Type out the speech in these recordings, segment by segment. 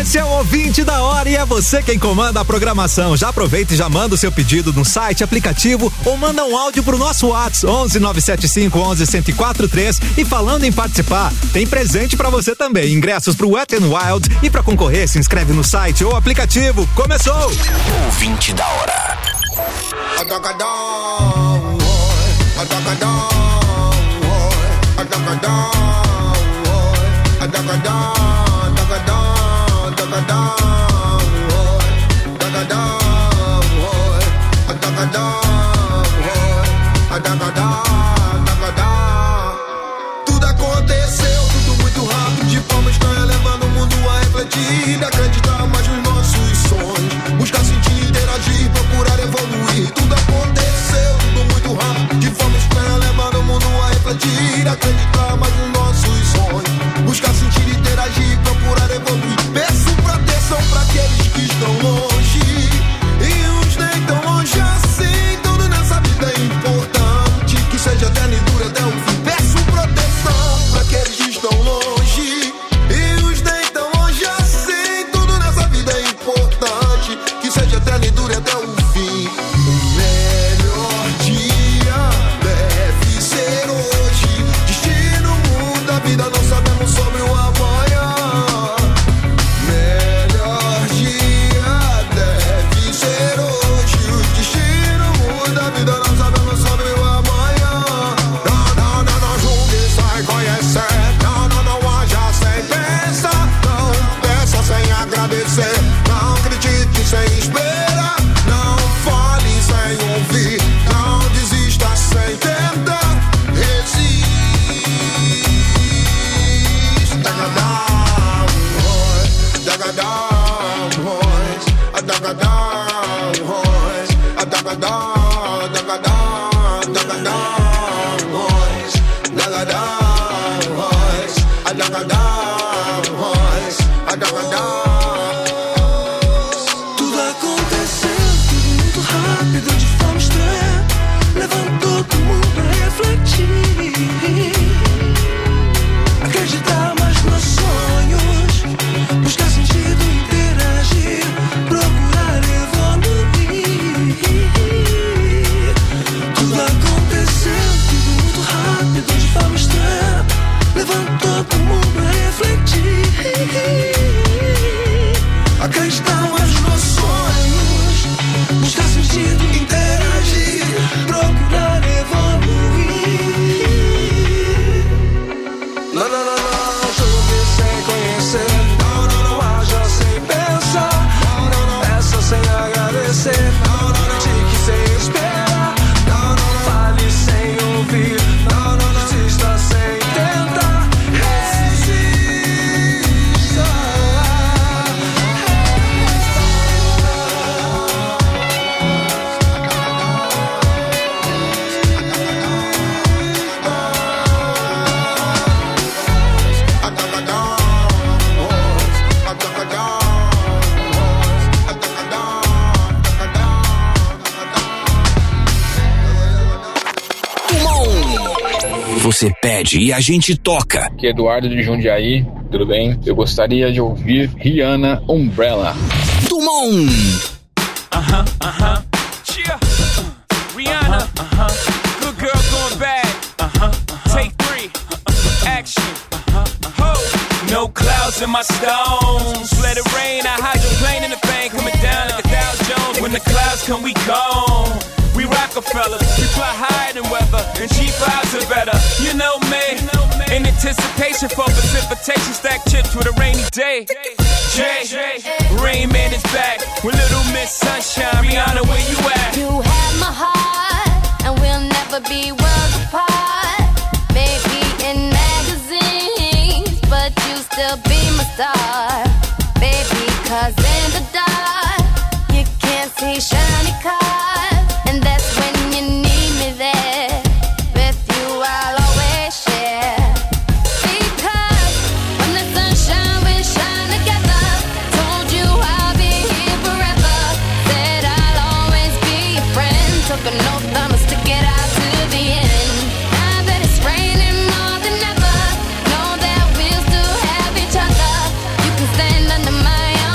Esse é o Ouvinte da Hora e é você quem comanda a programação. Já aproveita e já manda o seu pedido no site, aplicativo ou manda um áudio pro nosso WhatsApp 11975 11 1043. E falando em participar, tem presente pra você também. Ingressos pro Wet n Wild e pra concorrer, se inscreve no site ou aplicativo. Começou! Ouvinte da Hora. Tudo aconteceu, tudo muito rápido, de forma estranha, levando o mundo a refletir, acreditar mais nos nossos sonhos, buscar sentir, interagir, procurar evoluir. Tudo aconteceu, tudo muito rápido, de forma estranha, levando o mundo a refletir, acreditar mais nos nossos sonhos, buscar sentir, interagir, procurar evoluir. Peço proteção pra aqueles que estão longe e uns nem tão longe assim. Tudo nessa vida é importante, que seja eterno e dure até o fim. Peço proteção pra aqueles que estão longe e uns nem tão longe assim. Tudo nessa vida é importante, que seja eterno e dure até o fim. O melhor dia deve ser hoje. Destino muda a vida, não sabemos sobre o amanhã. Melhor dia deve ser hoje. O destino muda a vida, não sabemos sobre o amanhã. Não julgue, sai conhecer. Não haja sem pensar. Não peça sem agradecer. Não critique sem esperar. Não fale sem ouvir. Não desista sem tentar. Resiste. Tudo aconteceu, tudo muito rápido, de forma estranha, levantou todo mundo a refletir, acreditar mais nos sonhos, buscar sentido, interagir, procurar evoluir. Tudo aconteceu, tudo muito rápido, de forma estranha, levantou todo mundo a refletir, acreditar mais nos sonhos, buscar sentido, interagir, procurar evoluir. Não julgue sem conhecer. Não haja sem pensar. Peça sem agradecer. Critique sem esperar. Fale sem ouvir. Não desista sem tentar. Resista. Você pede e a gente toca. Aqui é Eduardo de Jundiaí, tudo bem? Eu gostaria de ouvir Rihanna, Umbrella. Dumont. Cheer. Rihanna. Good girl going bad. Take 3. Action. Ho. No clouds in my stones. Let it rain. I hydroplane in the bank. Coming down like a Dow Jones. When the clouds come, we gone. We Rockefeller, we fly higher than weather, and cheap vibes are better. You know me, in anticipation for precipitation, stack chips with a rainy day. Jay, Rain Man is back with Little Miss Sunshine. Rihanna, where you at? You have my heart, and we'll never be worlds apart. Maybe in magazines, but you still be my star. Baby, 'cause in the dark, you can't see shiny cars. And that's when you need me there. With you I'll always share. Because when the sunshine we shine together. Told you I'll be here forever. Said I'll always be your friend. Took an oath I'ma stick it out to the end. Now that it's raining more than ever, know that we'll still have each other. You can stand under my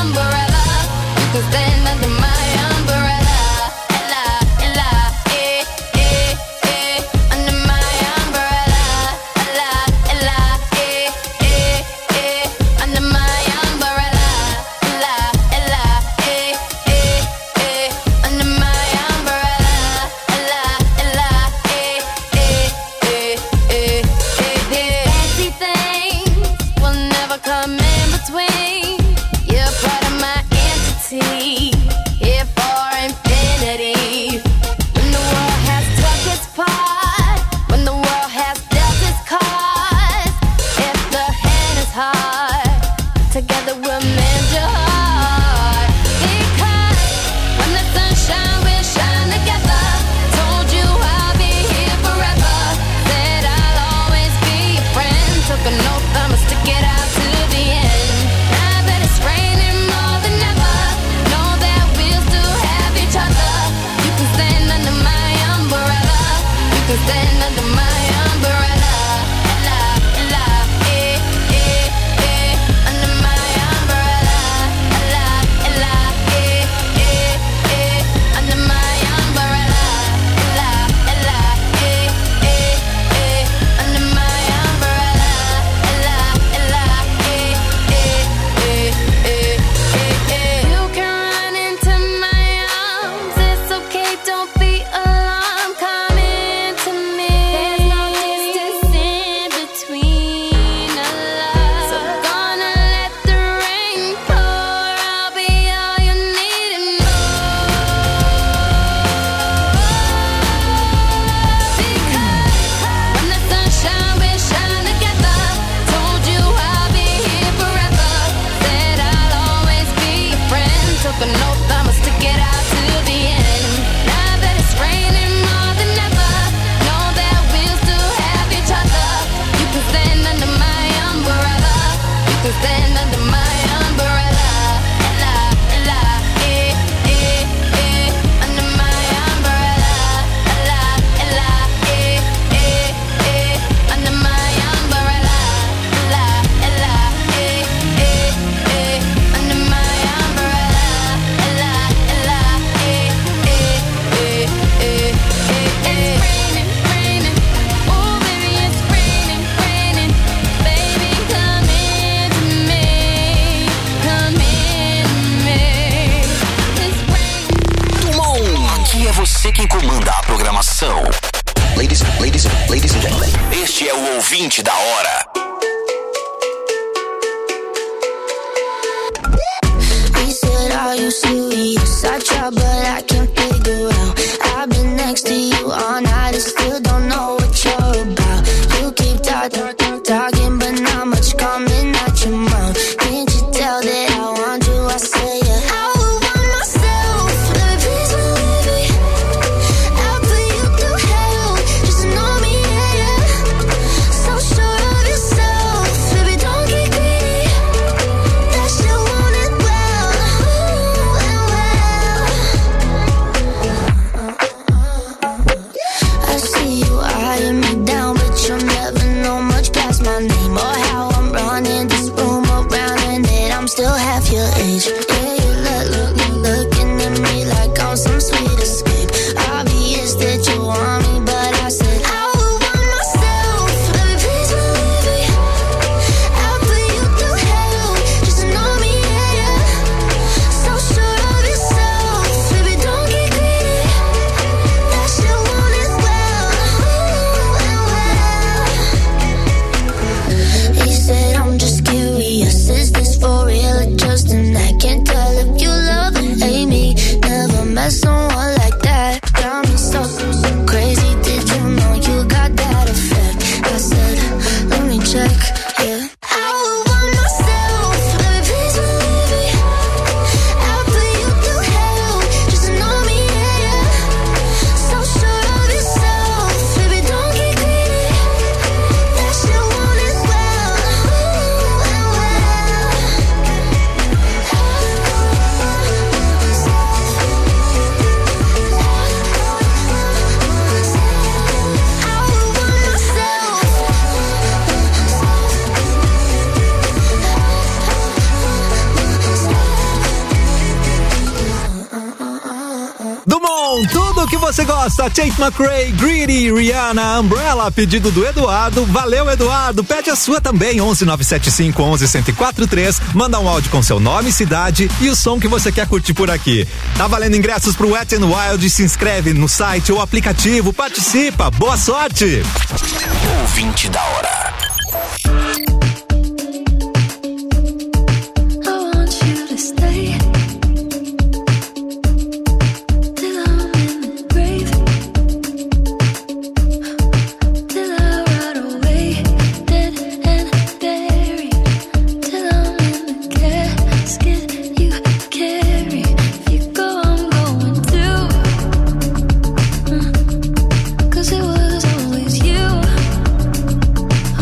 stand under my umbrella. Under my umbrella. Under my umbrella. Under my umbrella. It's raining, oh baby, it's raining. Baby, come into me. It's raining. Dumont, aqui é você quem comanda a programação. Ladies and gentlemen, este é o ouvinte da hora. He said, are you serious? I try, but I can't figure out. I've been next to you all night and still don't know what you're about. You keep talking, but not much coming out your mouth. Can't you tell that I want you? I say, yeah. I would want myself, baby, please believe me. I'll put you through hell, just know me, yeah. So sure of yourself, baby, don't get greedy. That shit want it well, I see you eyeing me down, but you'll never know much past my name or how I'm running this room around and that I'm still half your age. Yeah, you looking at me like I'm some sweet escape. Obvious that you want me, but I said I would want myself, baby, please believe me. I'll put you through hell, just know me, yeah. So sure of yourself, baby, don't get greedy. That shit want it well. He said, I'm just curious, is this for real or just an act? Can't tell if you love and hate me. Never met someone like that. Got me so crazy, did you know you got that effect? I said, let me check, yeah. I would want myself, baby, please believe me. I'll put you through hell, just know me, yeah. So sure of yourself, baby, don't get greedy. That shit want it well. Dumont, tudo que você gosta. Tate McRae, Greedy, Rihanna, Umbrella, pedido do Eduardo. Valeu, Eduardo. Pede a sua também, 11975 111043. Manda um áudio com seu nome, cidade e o som que você quer curtir por aqui. Tá valendo ingressos pro Wet n Wild. Se inscreve no site ou aplicativo. Participa. Boa sorte. Ouvinte da hora. I want you to stay till I'm in the grave, till I rot away, dead and buried, till I'm in the casket you carry. If you go, I'm going too, 'cause it was always you.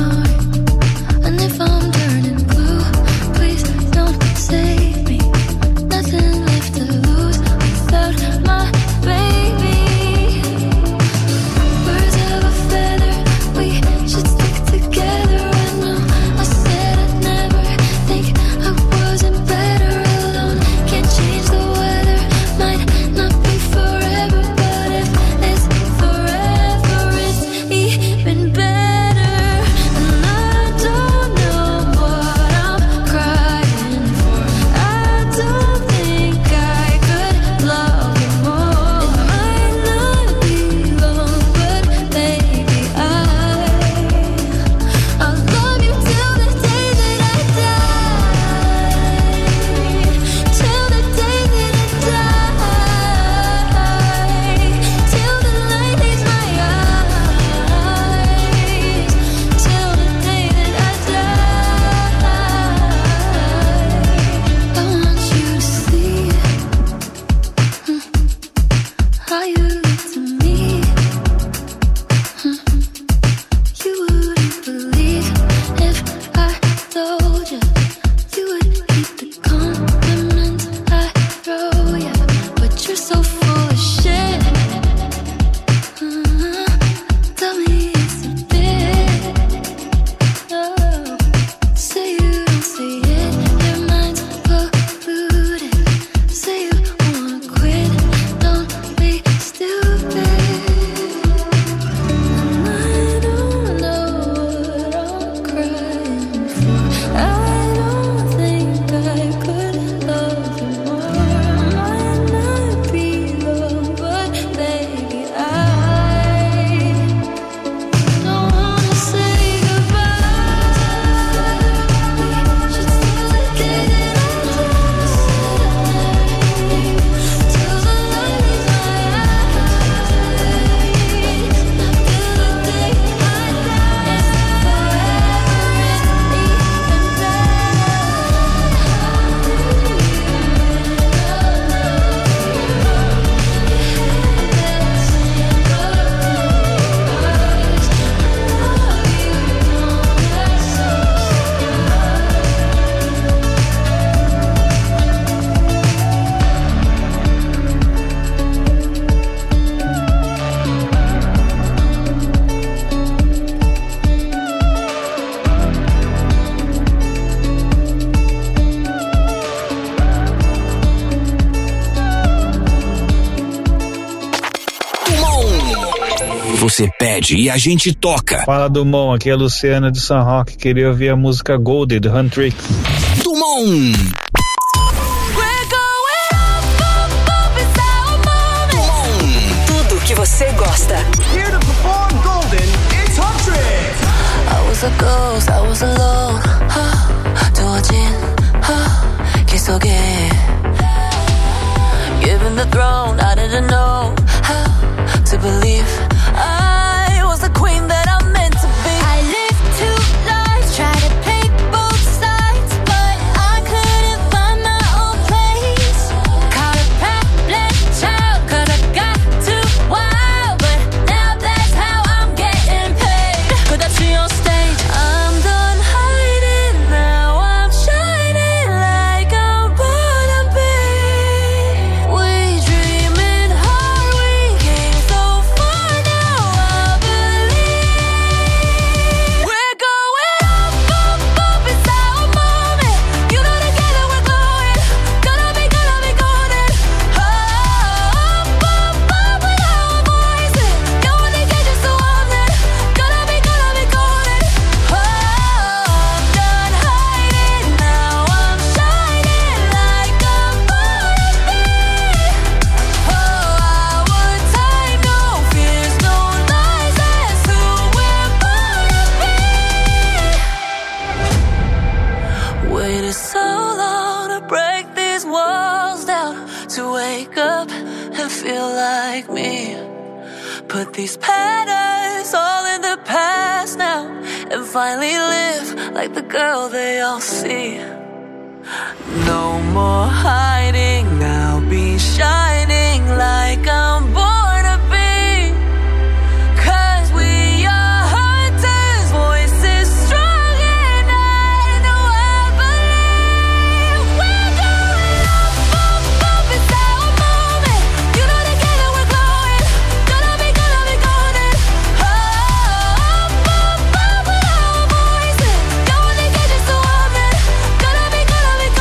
você pede e a gente toca. Fala, Dumont, aqui é a Luciana de São Roque, queria ouvir a música Gold, do Huntrix. Dumont! Tudo que você gosta. Here to perform Golden, it's Huntrix. I was a ghost, I was alone. 두어진 길 속에 given the throne, I didn't know how to believe I was the queen that I'm meant to be. I lived two lives, tried to play both sides, but I couldn't find my own place. Caught a problem child, 'cause I got too wild, but now that's how I'm getting paid. 끝없이 on stage, I'm done hiding, now I'm shining like I'm born to be. We dreaming hard, we came so far, now I believe we're going up it's our moment. You know together we're glowing, gonna be golden. Up with our voices, going to get you so often, gonna be golden. I'm done hiding, now I'm shining like I'm born to be. Our time, no fears, no lies, that's who we're born to be. Waited so long to break these walls down, to wake up and feel like me. Put these patterns all in the past now, and finally live like the girl they all see. No more hiding, now be shining like I'm born to be. 'Cause we are hunters, voices strong, and I know I believe we're going up it's our moment. You know together we're glowing, gonna be golden. Up with our voices, going to get you so often, gonna be golden.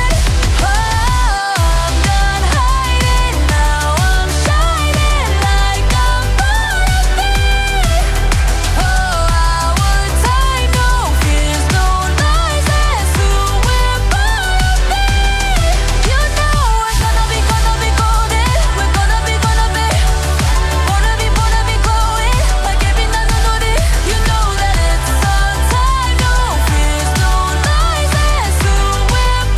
I'm done hiding, now I'm shining like I'm born to be. Our time, no fears, no lies, that's who we're born to be. You know we're gonna be golden, we're gonna be glowing, like every night I know that. You know that it's our time, no fears, no lies, that's who we're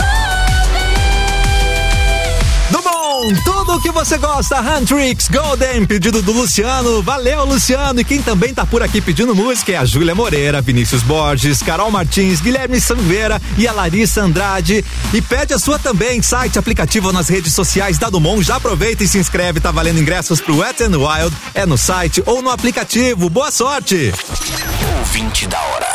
born to be. Dumont, tudo o que você gosta, Huntrix, Golden, pedido do Luciano, valeu Luciano, e quem também tá por aqui pedindo música é a Júlia Moreira, Vinícius Borges, Carol Martins, Guilherme Sanveira e a Larissa Andrade, e pede a sua também, site, aplicativo nas redes sociais da Dumont, já aproveita e se inscreve, tá valendo ingressos pro Wet n Wild, é no site ou no aplicativo, boa sorte! Ouvinte da hora.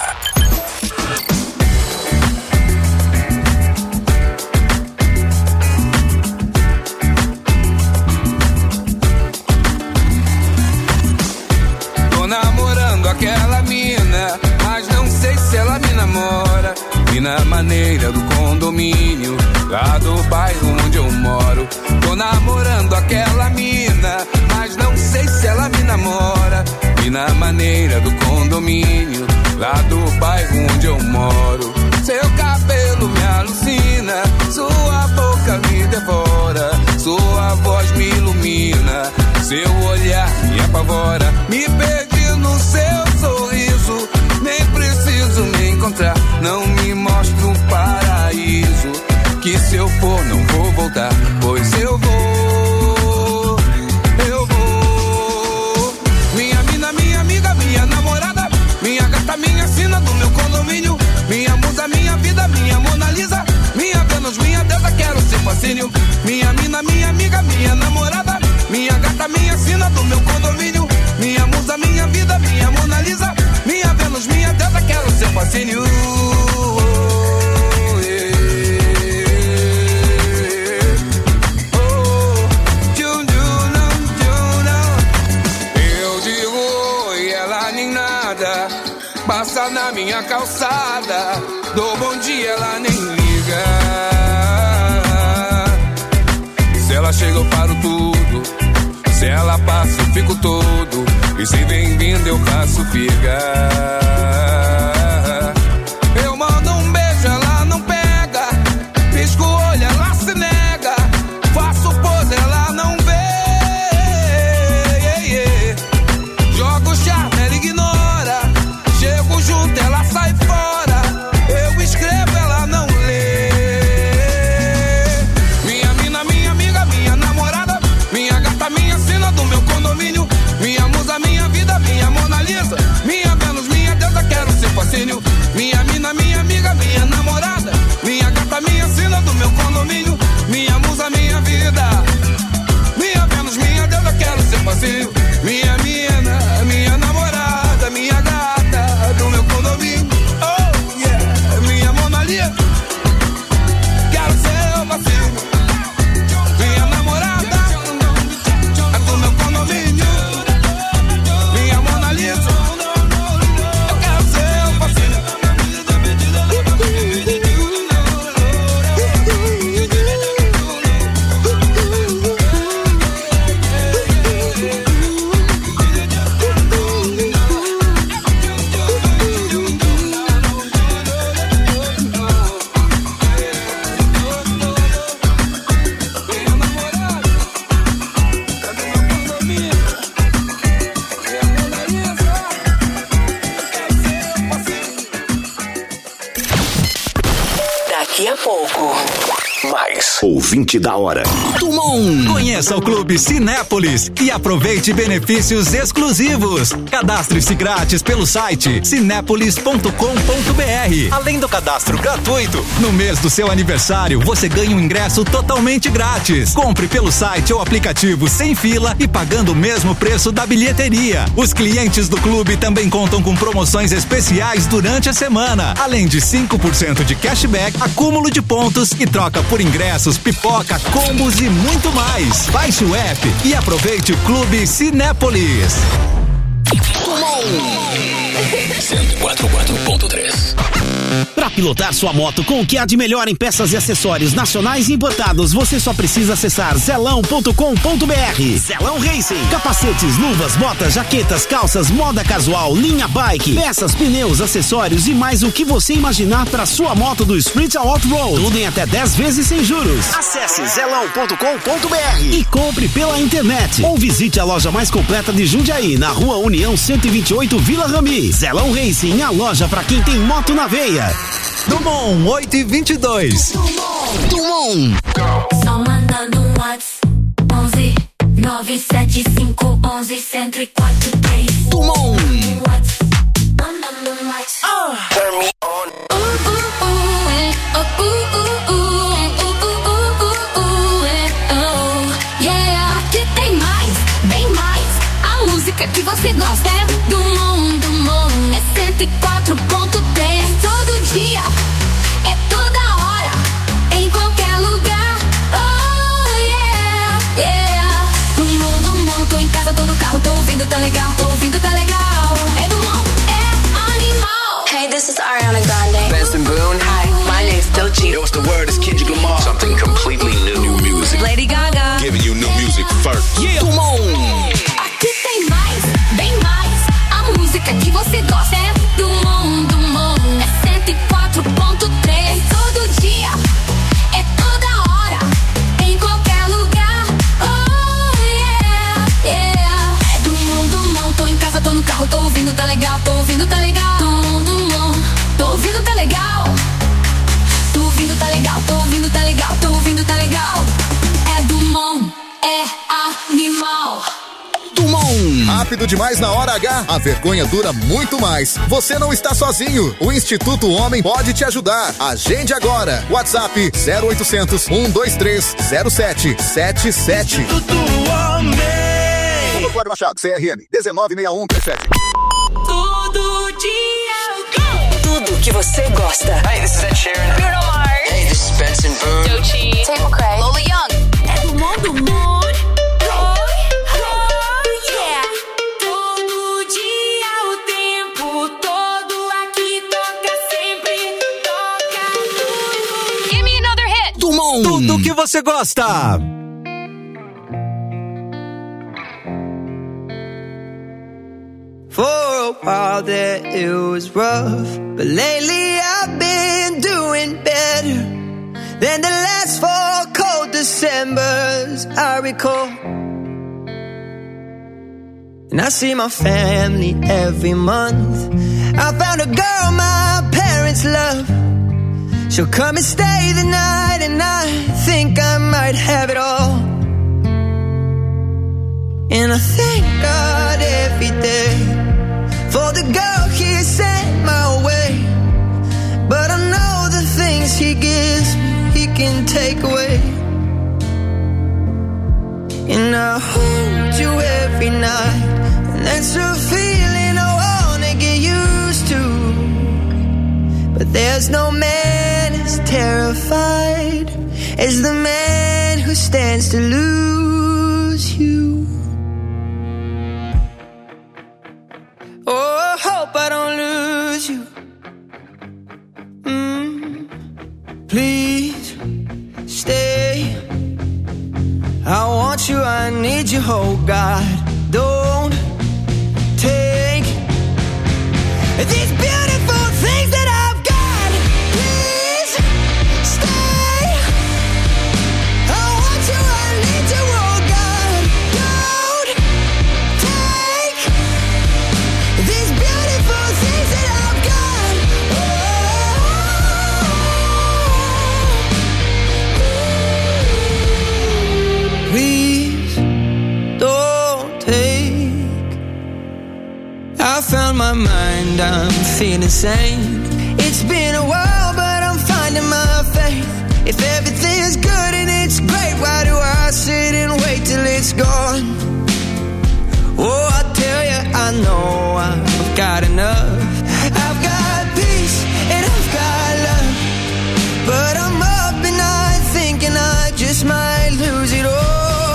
Tô namorando aquela mina, mas não sei se ela me namora. E na maneira do condomínio, lá do bairro onde eu moro. Tô namorando aquela mina, mas não sei se ela me namora. E na maneira do condomínio, lá do bairro onde eu moro. Seu cabelo me alucina, sua boca me devora, sua voz me ilumina, seu olhar me apavora. Me perdi no seu sorriso, nem preciso me encontrar. Não me mostra um paraíso, que se eu for não vou voltar. Pois eu vou, eu vou. Minha mina, minha amiga, minha namorada, minha gata, minha sina do meu condomínio, minha musa, minha vida, minha Mona Lisa, minha Vênus, minha deusa, quero ser fascínio. Minha mina, minha amiga, minha namorada, minha gata, minha sina do meu condomínio, minha musa, minha vida, minha Mona Lisa, minha Vênus, minha deusa, quero ser fascínio. Eu digo oi, ela nem nada, passa na minha calçada, dou bom dia, ela nem liga. Se ela chega eu paro tudo, Se ela passa, eu fico todo. E se vem vindo, eu faço pigar. Eu mando um beijo, ela não pega. Pisco o olho, ela se nega. Faço pose, ela não vê. Jogo charme, ela ignora. Chego junto, ela sai fora. Eu escrevo, ela não lê. Minha mina, minha amiga, minha namorada. Minha gata, minha sina do meu condomínio. Minha musa, minha vida, minha Mona Lisa. Minha Vênus, minha deusa, quero ser fascínio. Minha mina, minha amiga, minha namorada. Minha gata, minha sina do meu condomínio. Minha musa, minha vida. Minha Vênus, minha deusa, quero ser fascínio. Minha mina, minha namorada. Minha gata do meu condomínio. Oh yeah, minha Mona Lisa. Quero ser fascínio. Minha namorada do meu condomínio. Minha Mona Lisa. Eu quero ser fascínio. Daqui a pouco, mais ouvinte da hora. Dumont. Conheça o Clube Cinépolis e aproveite benefícios exclusivos. Cadastre-se grátis pelo site cinépolis.com.br. Além do cadastro gratuito, no mês do seu aniversário você ganha um ingresso totalmente grátis. Compre pelo site ou aplicativo sem fila e pagando o mesmo preço da bilheteria. Os clientes do clube também contam com promoções especiais durante a semana, além de 5% de cashback, acúmulo de pontos e troca por ingressos, pipoca, combos e muito mais. Baixe o app e aproveite o Clube Cinépolis. 104.3. Para pilotar sua moto com o que há de melhor em peças e acessórios nacionais e importados, você só precisa acessar zelão.com.br. Zelão Racing. Capacetes, luvas, botas, jaquetas, calças, moda casual, linha bike, peças, pneus, acessórios e mais o que você imaginar para sua moto do Street ao Off-Road. Tudo em até 10 vezes sem juros. Acesse zelão.com.br e compre pela internet. Ou visite a loja mais completa de Jundiaí, na Rua União 128, Vila Rami. Zelão Racing, a loja para quem tem moto na veia. Dumont 8:22. Dumont. Só mandando um WhatsApp 11 975 11 1043. Dumont. Mandando um WhatsApp. Turn me on. Yeah, aqui tem mais, bem mais. A música que você gosta é Dumont, Dumont. É 104.3. Todo dia, é toda hora, em qualquer lugar. Oh yeah, yeah. Dumont, Dumont, tô em casa, tô no carro, tô ouvindo, tá legal, tô ouvindo, tá legal. É Dumont, é animal. Hey, this is Ariana Grande. Benson Boone. Hi, my name's Doechii. Yo, what's the word? It's Kendrick Lamar. Something completely new. New music. Lady Gaga. Giving you new music first. Yeah. Dumont. Aqui tem mais, bem mais. A música que você gosta é Dumont, Dumont. É 104.3. Todo dia, é toda hora, em qualquer lugar. Oh yeah, yeah. É Dumont, Dumont. Tô em casa, tô no carro, tô ouvindo, tá legal, tô ouvindo, tá legal. Dumont, Dumont. Tô ouvindo, tá legal. Tô ouvindo, tá legal, tô ouvindo, tá legal, tô ouvindo, tá legal. É Dumont, é animal. Dumont. Rápido demais na hora H, a vergonha dura muito mais. Você não está sozinho. O Instituto Homem pode te ajudar. Agende agora. WhatsApp 0800 123 0777. Instituto Homem. Cláudio Machado, CRN 196137. Todo dia Tudo que você gosta. Hey, this is Ed Sheeran. Bruno Mars. Hey, this is Benson Boone. Doechii. Tate McRae. Lola Young. é Dumont, Dumont. Yeah. Todo dia, o tempo todo, aqui toca sempre, toca tudo. Give me another hit. Dumont. Tudo que você gosta. while there it was rough, but lately I've been doing better than the last 4 cold Decembers I recall. And I see my family every month. I found a girl my parents love. She'll come and stay the night, and I think I might have it all. And I thank God every day for the girl He sent my way. But I know the things He gives me, He can take away. And I hold you every night, and that's a feeling I wanna get used to. But there's no man as terrified as the man who stands to lose you. Oh, I hope I don't lose you. Please stay. I want you, I need you, oh God. Don't take these beautiful things that I've got. Please stay. I want you, I need you, oh God. Don't take these beautiful things that I've got. Please don't take. I found my mind, I'm feeling sane. It's been a while, but I'm finding my faith. If everything's good and it's great, why do I sit and wait till it's gone? Oh, I tell you, I know I've got enough. I've got peace and I've got love, but I'm up at night thinking I just might lose it all.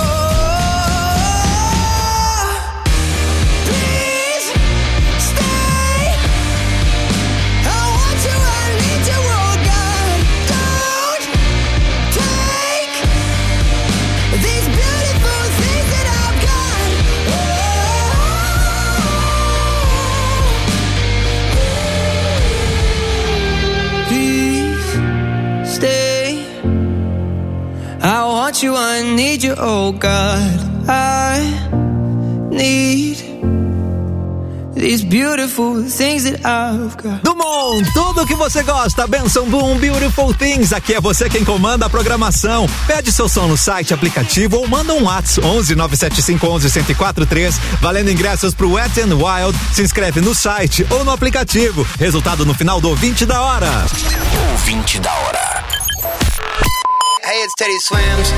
I want you, I need you, oh God. I need these beautiful things that I've got. Dumont, tudo que você gosta. Benção Boom, Beautiful Things. Aqui é você quem comanda a programação. Pede seu som no site, aplicativo ou manda um WhatsApp 11 975 11 1043, valendo ingressos pro Wet n Wild. Se inscreve no site ou no aplicativo. Resultado no final do Ouvinte da Hora. Ouvinte da Hora. Hey, it's Teddy Swims.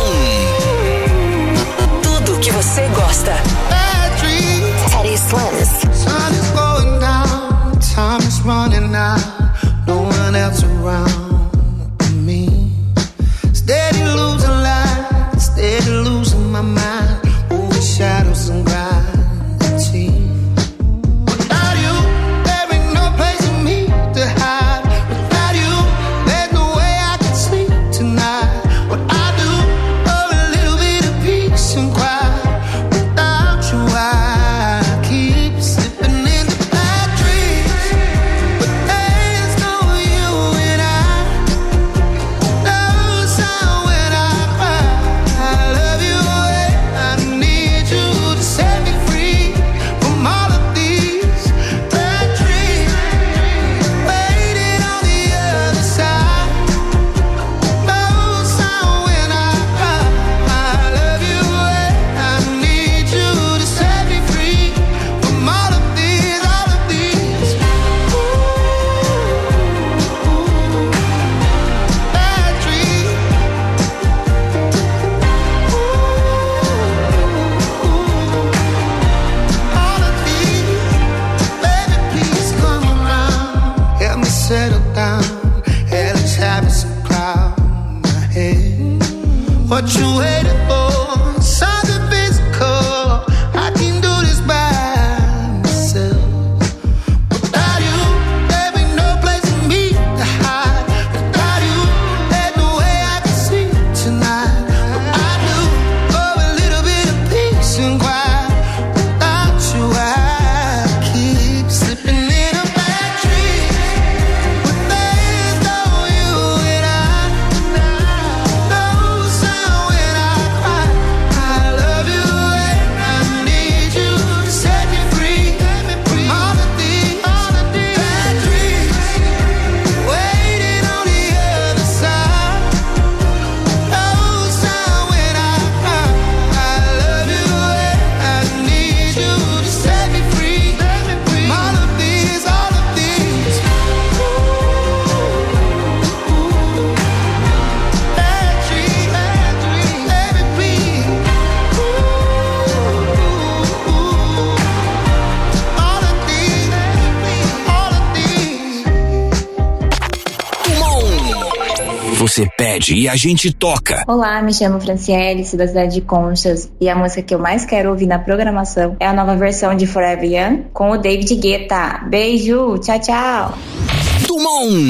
Tudo que você gosta. Teddy Swims. Sun is going down, time is running out, no one else around me. Steady losing light, steady losing my mind, over shadows and gravity. Without you, there ain't no place for me to hide. Without you, there's no way I can sleep tonight. What I do, oh, a little bit of peace and quiet. Without you, I keep slipping into bad dreams. But there's no you and I. No sound when I cry. I love you and I need you to set me free from all of these bad dreams. Waiting on the other side. No sound when I cry. I love you and I need you to set me free from all of these bad dreams. All of these, baby, please come around. Help me settle down. Hell is having some cloud in my head. What you waiting for? Something physical. I can do this by myself. Without you, there ain't no place for me to hide. Without you, there's no way I can sleep tonight. I do, oh, a little bit of peace and quiet. Without you, I keep Você pede e a gente toca. Olá, me chamo Franciele, sou da cidade de Conchas e a música que eu mais quero ouvir na programação é a nova versão de Forever Young com o David Guetta. Beijo, tchau, tchau. Dumont.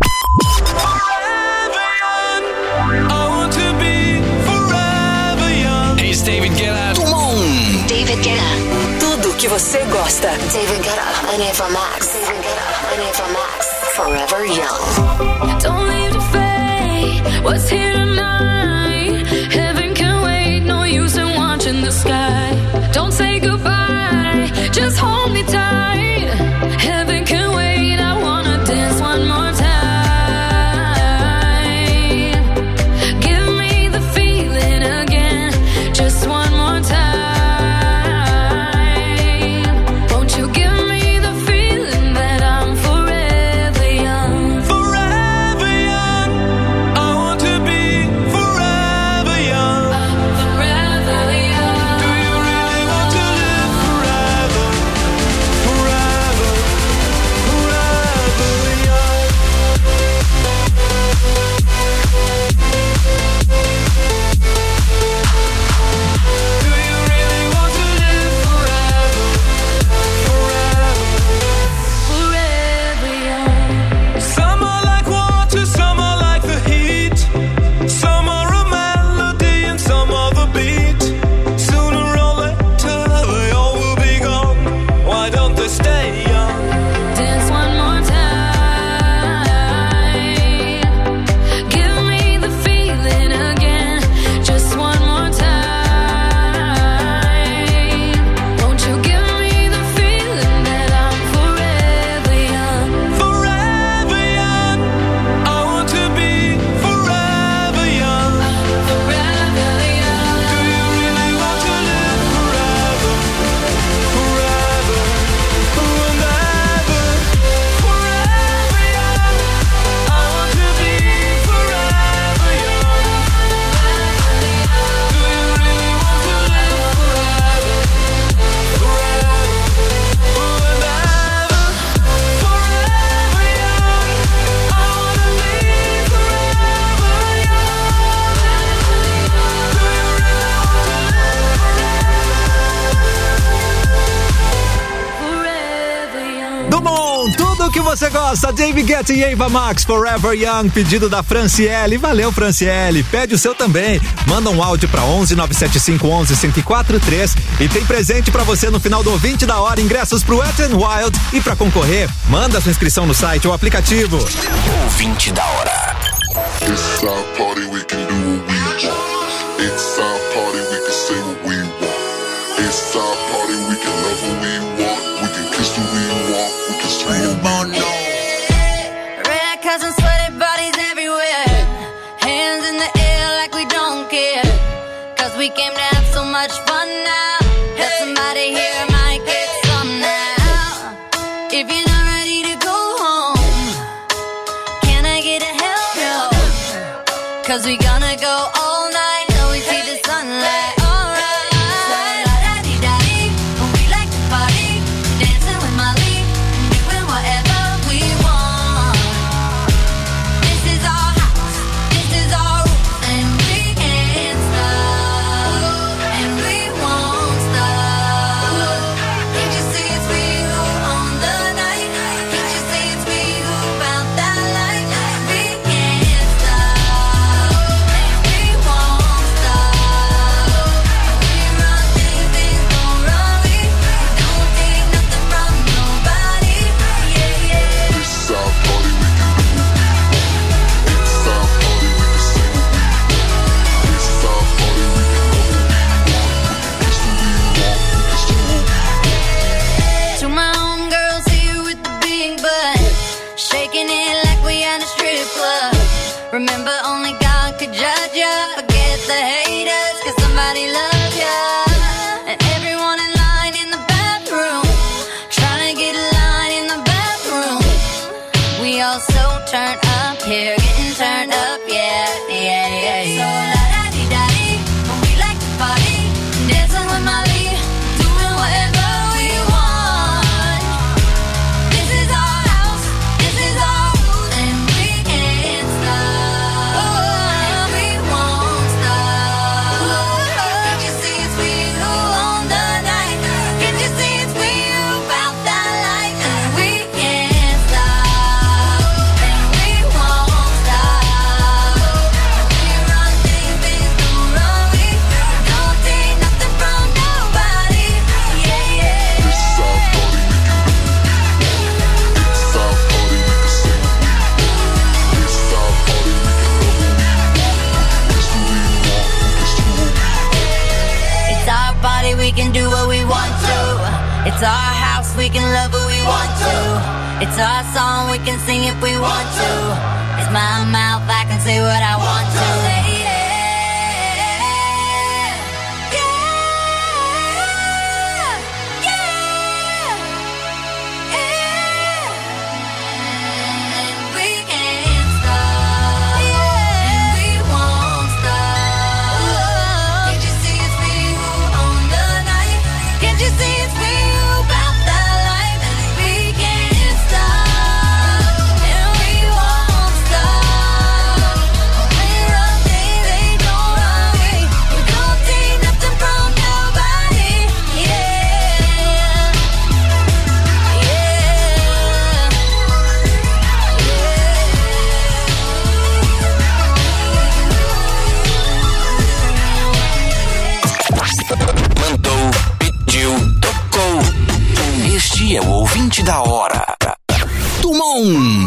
Hey, David Guetta. Dumont. David Guetta. Tudo que você gosta. David Guetta and Eva Max. David Guetta and Eva Max. Forever Young. Don't leave to fade. What's here tonight? Heaven can wait. No use in watching the sky. Don't say goodbye. Just hold me tight. Heaven can wait. I wanna dance one more time. Give me the feeling again. Just one more time. Won't you give me the feeling that I'm forever young? Forever young. I want to be forever young. Forever young. Do you really want to live forever? Forever, forever young. Do you really want to live forever? Forever, Forever young. some are like water, some are like the heat. Some are a melody and some are the beat. Sooner or later they all will be gone. Why don't they stay young? Dance one more time. Give me the feeling again. Just one more time. Won't you give me the feeling that I'm forever young? Forever young. I want to be forever young. Forever young. Do you really want to live forever? Forever and ever. Forever young. I want to be forever young. Do you really want to live forever? Forever and ever. Forever young. I want to be forever Forever young. Dumont, tudo que você gosta. David Guetta e Eva Max, Forever Young, pedido da Franciele. Valeu, Franciele. Pede o seu também. Manda um áudio pra 11 975 11 1043 e tem presente pra você no final do ouvinte da hora, ingressos pro Wet n Wild. E pra concorrer, manda sua inscrição no site ou aplicativo. Ouvinte da hora. It's our party, we can do what we want. It's our party, we can say what we want. It's our party, we can love who we want. We can kiss who we want. We can scream who we want. Red cups and sweaty bodies everywhere. Hands in the air like we don't care. Cause we came to have so much fun now. That somebody here might get some now. If you're not ready to go home, can I get a hell no? Cause we gonna go all night till we see the sunlight. Alright. So la-da-dee-da-dee, we like to party. Dancing with Molly, doing whatever we want. This is our house, this is our rules, and we can't stop, and we won't stop. Can't you see it's we who own the night? Can't you see it's we who found that light? We can't stop, and we won't stop. We run things, things don't run we. Don't take nothing from nobody. Yeah, yeah. It's our party, we can do what we want. It's our party, we can say what we want. It's our party, we can love who we want. We can kiss who we want. We can scream who we want. To my homegirls here with the big butt, shaking it like we at a strip club. Remember, only God could judge ya. Forget the haters, cause somebody loves ya. And everyone in line in the bathroom, trying to get a line in the bathroom. We all so turned up here, getting turned up, yeah, yeah, yeah, yeah. So la-da-dee-da-dee, we like to party, dancing with Molly, doing whatever we want. This is our house, this is our rules, and we can't stop. our house, we can love who we want to. It's our song, we can sing if we want to. It's my mouth, I can say what I want to. Este é o ouvinte da hora. Dumont.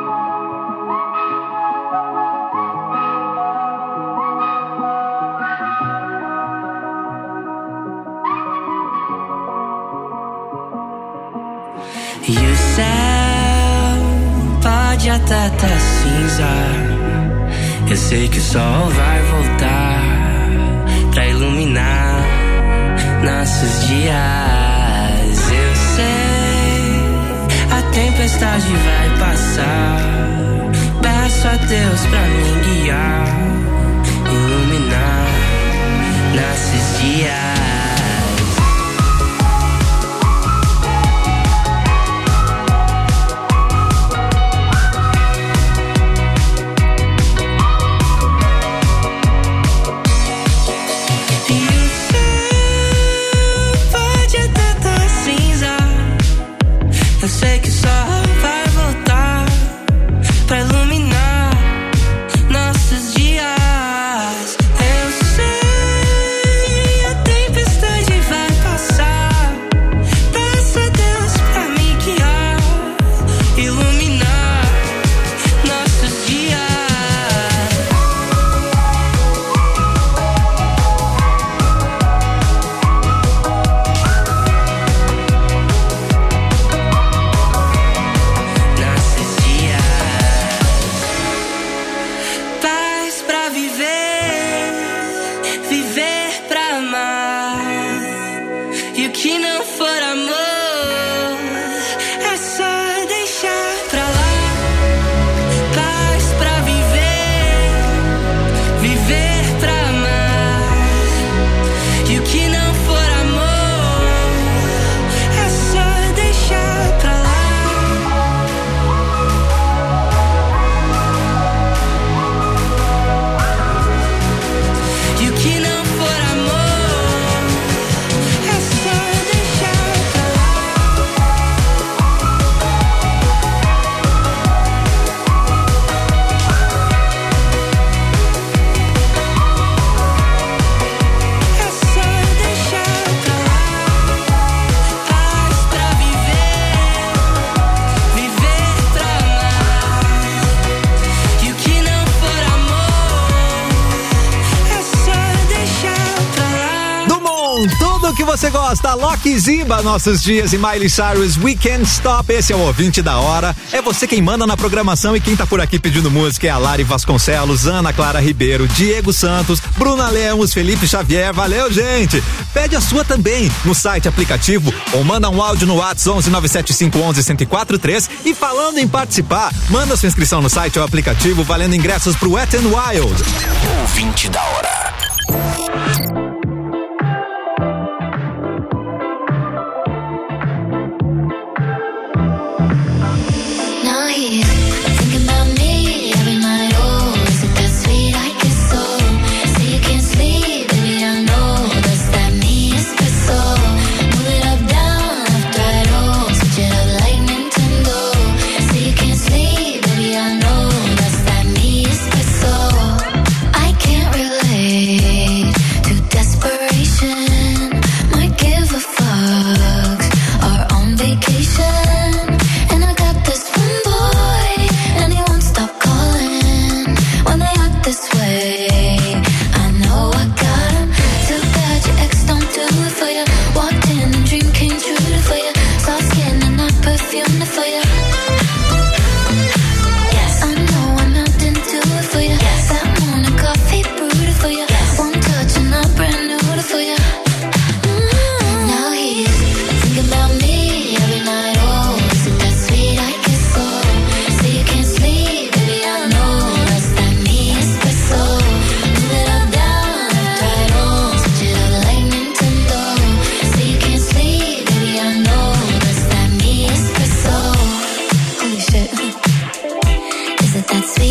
E o céu pode até tá cinza. Eu sei que o sol vai voltar pra iluminar nossos dias. Eu sei, a tempestade vai passar. Peço a Deus pra me guiar, iluminar nossos dias. Eu sei que só vai voltar pra iluminar nossos dias. Eu sei, a tempestade vai passar. Peço a Deus pra me guiar, iluminar nossos dias. Que você gosta, Loki Zimba, Nossos Dias e Miley Cyrus, We Can't Stop. Esse é o ouvinte da hora. É você quem manda na programação e quem tá por aqui pedindo música é a Lari Vasconcelos, Ana Clara Ribeiro, Diego Santos, Bruna Lemos, Felipe Xavier. Valeu, gente! Pede a sua também no site, aplicativo ou manda um áudio no WhatsApp 119751111043. E falando em participar, manda sua inscrição no site ou aplicativo valendo ingressos pro Wet n Wild. Ouvinte da hora. To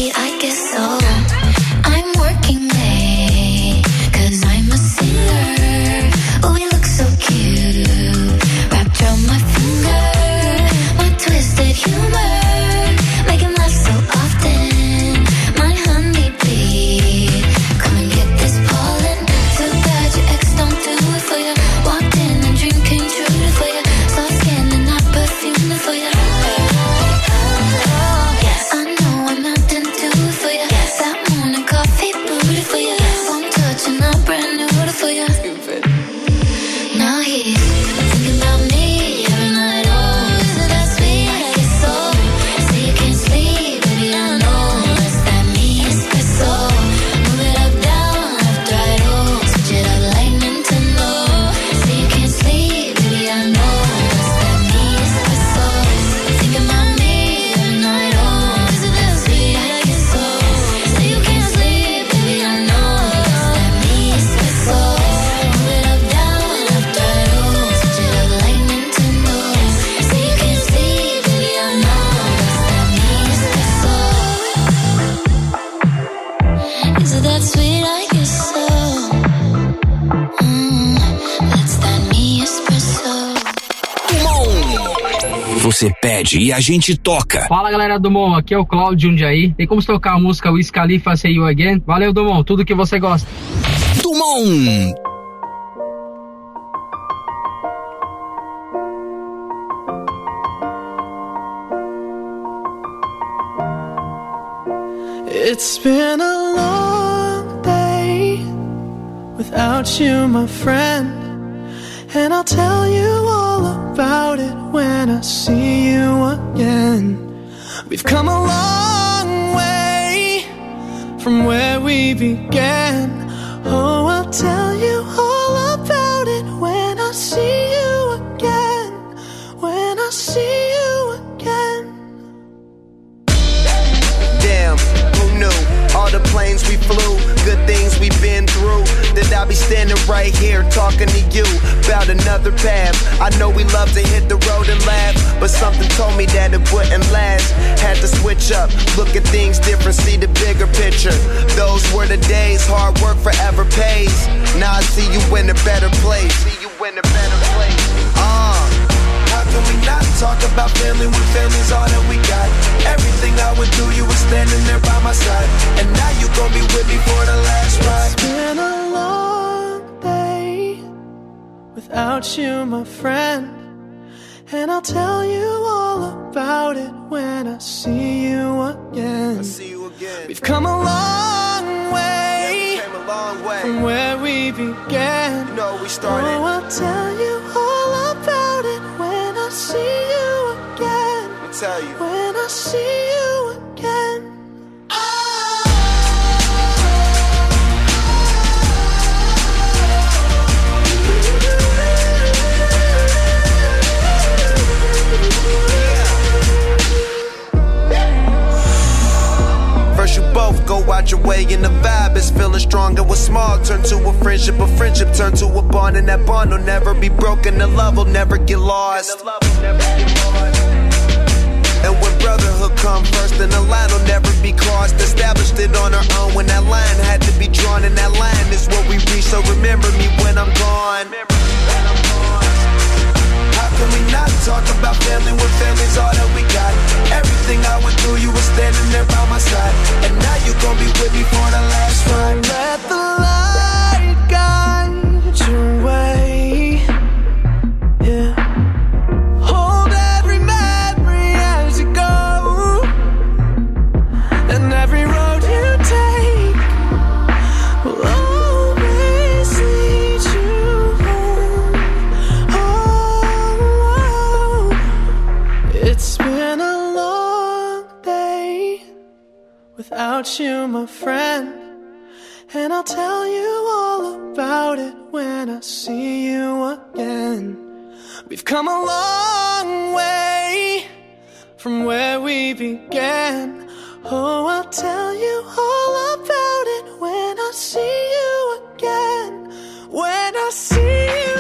sweet, I guess so. I'm working late, 'cause I'm a singer. Oh, you look so cute, wrapped around my finger. My twisted humor, make him laugh so often. My honeybee, come and get this pollen. Too bad your ex don't do it for you. Walked in and dream came true for you. Soft skin and not perfume for you. Yes, I know I'm out and do it for you. Yes, that morning coffee booty for you. One touch and I'm brand new for you. Now he's thinking about me every night. Oh, isn't that sweet? I guess so. Say you can't sleep, baby, I know. It's that me espresso. Move it up, down, left, right, oh. Switch it up like Nintendo. Say you can't sleep, baby, I know. It's that me espresso. Thinking about me every night. Oh, isn't that sweet? I guess so. Say you can't sleep, baby, I know. It's that me espresso. Move it up, down, left, right, oh. Switch it up like Nintendo. Say you can't sleep, baby, I know. It's that me espresso. Is it that sweet? I guess so. That's that me espresso. Você pede e a gente toca. Fala galera do Mon, aqui é o Cláudio de Jundiaí. Tem como tocar a música Wiz Khalifa Say You Again? Valeu, Dumont, tudo que você gosta. Dumont. It's been a long day without you, my friend, and I'll tell you all about it when I see you again. We've come a long way from where we began. Oh, I'll tell you all about it when I see you again. When I see you again. Damn, who knew? All the planes we flew, good things we've been through. That I'll be standing right here talking to you about another path. I know we love to hit the road and laugh, but something told me that it wouldn't last. Had to switch up, look at things different, see the bigger picture. Those were the days, hard work forever pays. Now I see you in a better place. See you in a better place. How can we not talk about family when family's all that we got? Everything I went through, you were standing there by my side, and now you gon' be with me for the last ride. It's been a long day without you, my friend, and I'll tell you all about it when I see you again. We've come a long way, from where we began. You know we started. Oh, I'll tell you all about it when I see you again. Let me tell you. When I see you again. First you both go out your way and the vibe is feeling strong. And what's small turn to a friendship turn to a bond, and that bond will never be broken. The love will never get lost. And when brotherhood come first, then the line will never be crossed. Established it on our own when that line had to be drawn, and that line is what we reach. So remember me when I'm gone. How can we not talk about family when family's all that we got? Everything I went through, you were standing there by my side, and now you gon' be with me for the last ride. Let the light guide your way. Yeah. Hold every memory as you go, and every road you take will always lead you home. Oh, it's been a long day without you, my friend, and I'll tell you all about it when I see you again. We've come a long way from where we began. Oh, I'll tell you all about it when I see you again. When I see you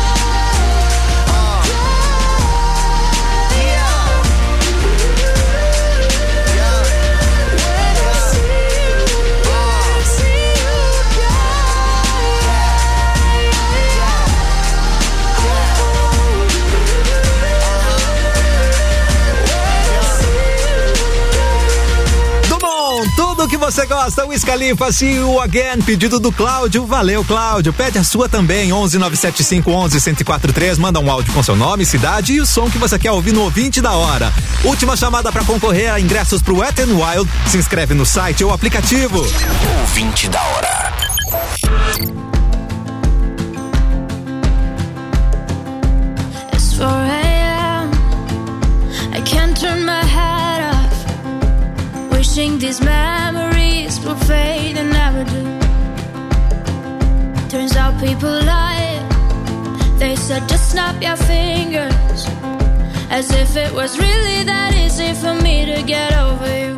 again. você gosta, Wiz Khalifa, See You Again, pedido do Cláudio. Valeu, Cláudio. Pede a sua também, 11975 11 1043. Manda um áudio com seu nome, cidade e o som que você quer ouvir no ouvinte da hora. Última chamada para concorrer a ingressos pro Wet n Wild. Se inscreve no site ou aplicativo. Ouvinte da hora. It's 4 a.m. I can't turn my head off. Wishing these memories will fade and never do. Turns out people lie. They said just snap your fingers, as if it was really that easy for me to get over you.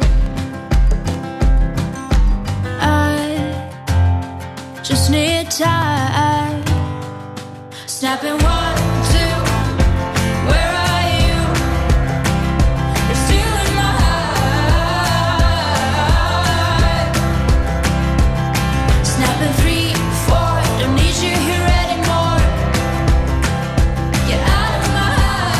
I just need time. Snapping 1, 2. Where are you? You're still in my heart. Snapping 3, 4. Don't need you here anymore. Get out of my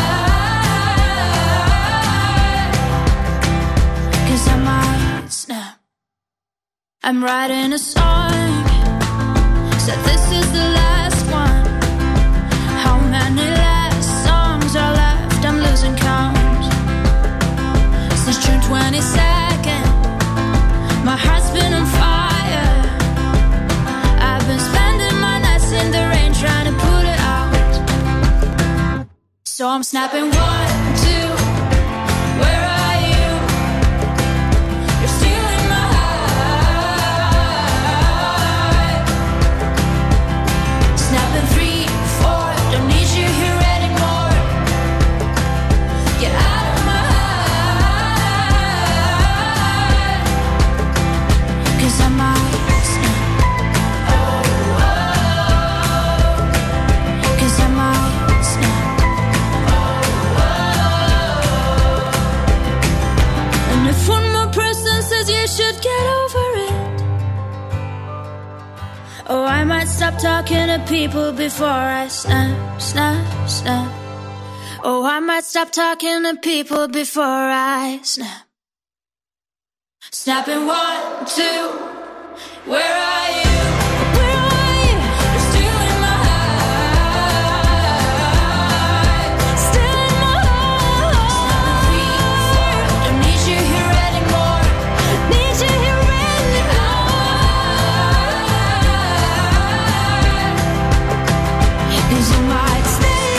heart. 'Cause I might snap. I'm writing a song. Said this is the last one. How many last songs are left? I'm losing count. Since June 22nd, my heart's been on fire. I've been spending my nights in the rain trying to put it out. So I'm snapping 1, 2. Where are you? You're still in my heart. Snapping 3, 4. Don't need you here anymore. Get out of my heart. 'Cause I might snap. Oh, oh. 'Cause I might snap. Oh, oh. And if one more person says you should get over it, oh, I might stop talking to people before I snap, snap, snap. Oh, I might stop talking to people before I snap. Snapping 1, 2. Where are you? Where are you? You're still in my heart. Still in my heart. Snapping 3, 4. Don't need you here anymore. Need you here anymore. 'Cause you might stay.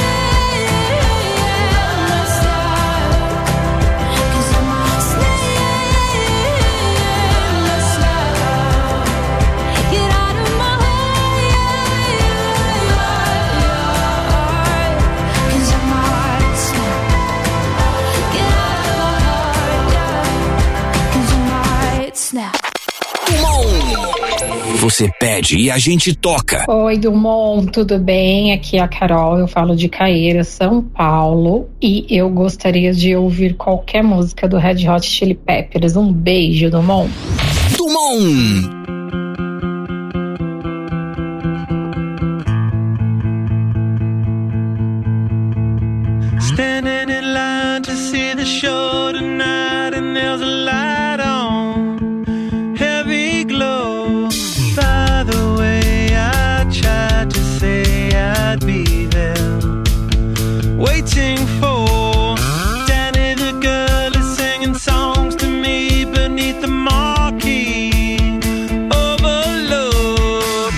'Cause I might stay. Get out of my heart. 'Cause I might snap. Get out of my heart. 'Cause I might snap. Você pede e a gente toca. Oi, Dumont, tudo bem? Aqui é a Carol, eu falo de Caeira, São Paulo, e eu gostaria de ouvir qualquer música do Red Hot Chili Peppers. Um beijo, Dumont. Dumont! Standing in line to see the show tonight, and there's a light on, heavy glow. By the way, I tried to say I'd be there, waiting for Danny the girl is singing songs to me beneath the marquee overload.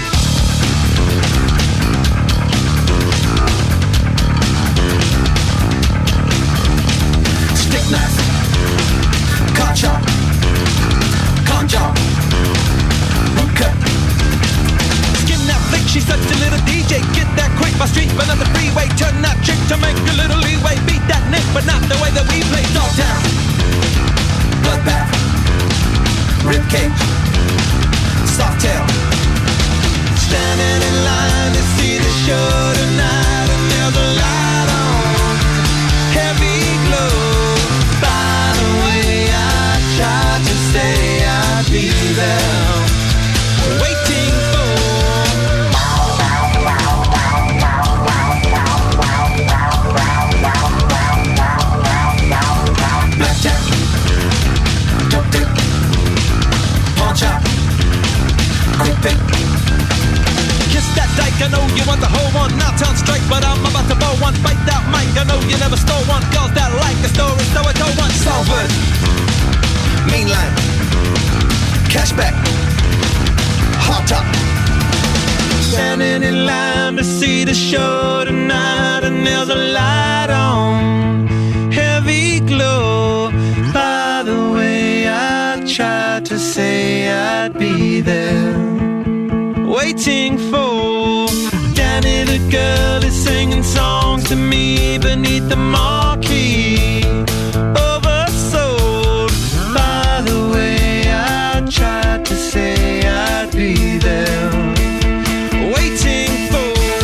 Stick knife, car chop, con job, boot cut. Skin that flick, she's such a little DJ. Get that quick by street, but not the freeway. Turn that chick to make a little leeway. Beat that Nick, but not the way that we play. Dogtown, bloodbath, ribcage, softail. Standing in line to see the show tonight, and there's a light on, heavy glow. By the way, I tried to say I'd be there, waiting for blackjack, dope dick, pawn pick. Kiss that dyke, I know you want the whole one. Now town strike, but I'm about to blow one. Bite that mic, I know you never stole one. Girls that like the story, so I told one. Salford, mainline, cashback, hot top. Standing in line to see the show tonight, and there's a light on, heavy glow. By the way, I tried to say I'd be there, waiting for Danny, the girl is singing songs to me beneath the marquee. Oversold. By the way, I tried to say I'd be there, waiting for.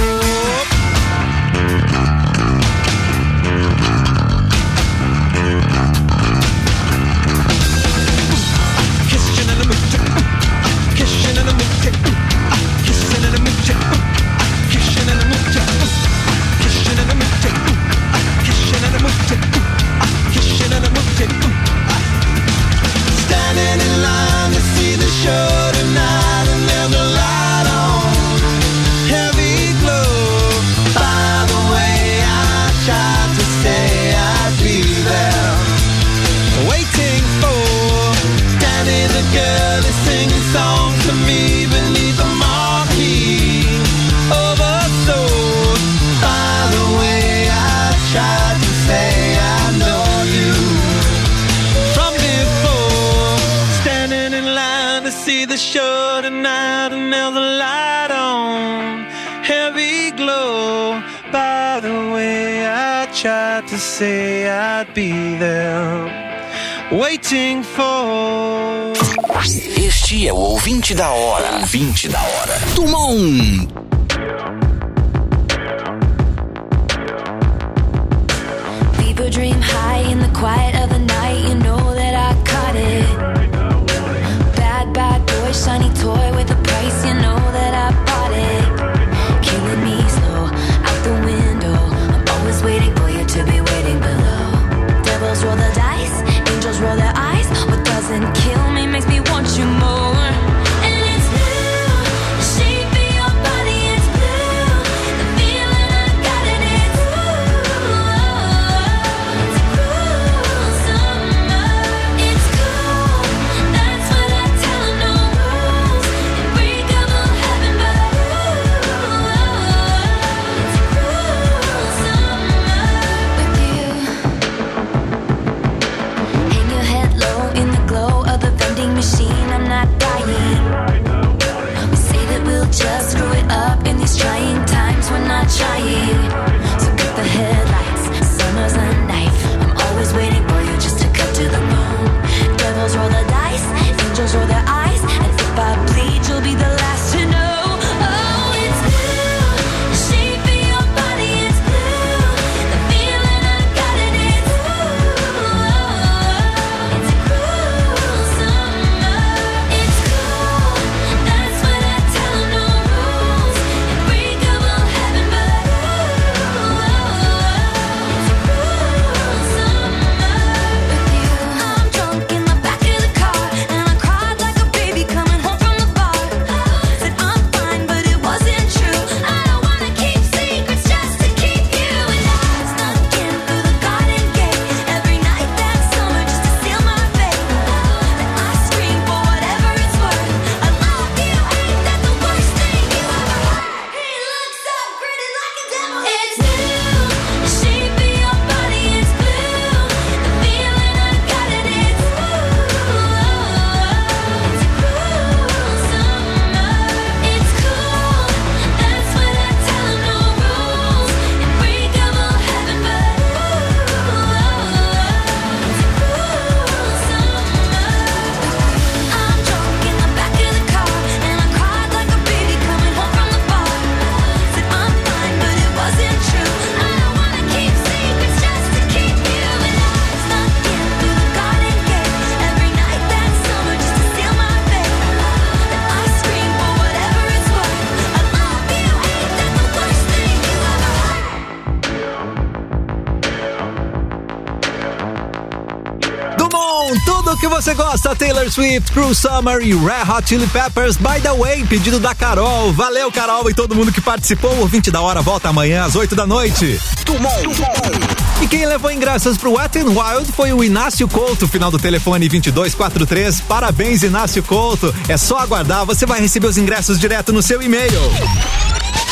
Kissing in the mood, kissing in the mood, kissing in the mood, kissing in the mood, kissing in the mood, kissing in the mood, kissing in the mood. Standing in line to see the show tonight, and there's a light on, heavy glow. By the way, I tried to say I'd be there, waiting for Danny, the girl is singing songs to me beneath the marquee. Oversold. By the way, I tried to say I know you from before. Standing in line to see the show tonight, and there's a light on, heavy glow. By the way, I tried to say I'd be there, waiting for. Este é o ouvinte da hora. Ouvinte da hora. Dumont. People dream high in the quiet of the night. You know that I caught it. Bad, bad boy, shiny toy with a price. You know that I bought it. Killing me slow, out the window. I'm always waiting for you to be waiting below. Devils roll the dice, angels roll their eyes. What doesn't kill me makes me want you more. And it's blue, the shape of your body is blue. The feeling I got it, it's ooh, it's a cruel summer. você gosta, Taylor Swift, Cruel Summer e Red Hot Chili Peppers, By The Way, pedido da Carol. Valeu, Carol, e todo mundo que participou. O ouvinte da hora volta amanhã às 8 da noite. E quem levou ingressos pro Wet n Wild foi o Inácio Couto, final do telefone 2243. Parabéns, Inácio Couto. É só aguardar, você vai receber os ingressos direto no seu e-mail.